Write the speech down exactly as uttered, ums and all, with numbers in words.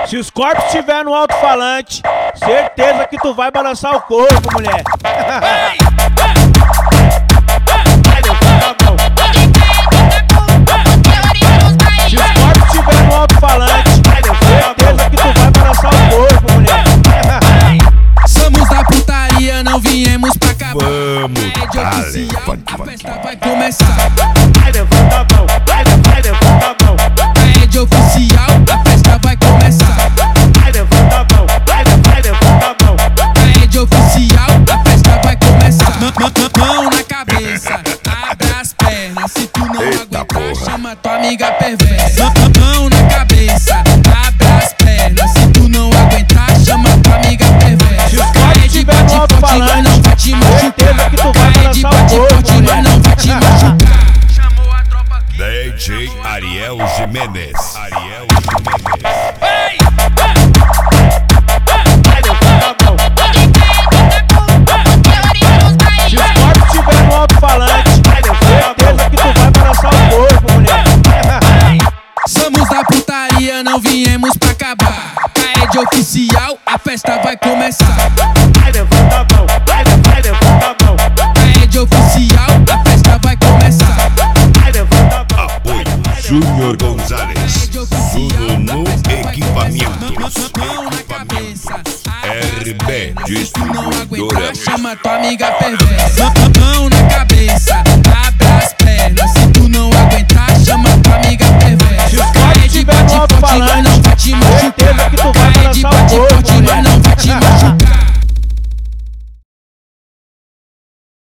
Se os corpos estiver no alto-falante, certeza que tu vai balançar o corpo, mulher. Se os corpos estiver no alto-falante, certeza que tu vai balançar o corpo, mulher. Somos da putaria, não viemos pra acabar. Vamos, É dale, oficial, pode, a pode. festa vai começar. Vai, levanta a mão, vai, vai, levanta a mão. É de oficial, a festa vai começar. Vai, levanta a mão, vai, vai, levanta a mão. É de oficial, a festa vai começar. Mão, mão, mão na cabeça, abre as pernas. Se tu não Eita, aguentar, porra. chama tua amiga perversa. Mão, mão na cabeça, abre as pernas. Se tu não aguentar, chama tua amiga perversa. Se os corpos É de estiver no bate forte, mas alto-falante, não vai te certeza machucar. que tu vai É de balançar o bate corpo, forte, mulher. mas não vai te machucar. Chamou a tropa aqui. D J Ariel Jimenez. Ariel Jimenez. Vai, levanta a mão. Se os corpos estiver no alto-falante, certeza que tu vai balançar o corpo, mulher. Somos da putaria, não viemos pra acabar. É de oficial, a festa vai começar. Vai, levanta a mão, vai, vai, levanta a mão. É de oficial, a festa vai começar. Vai, levanta a mão. Apoio Júnior Gonzalez. Tudo no equipamentos. Mão na cabeça, R B se tu não Distribuidora. aguentar, chama tua amiga perversa.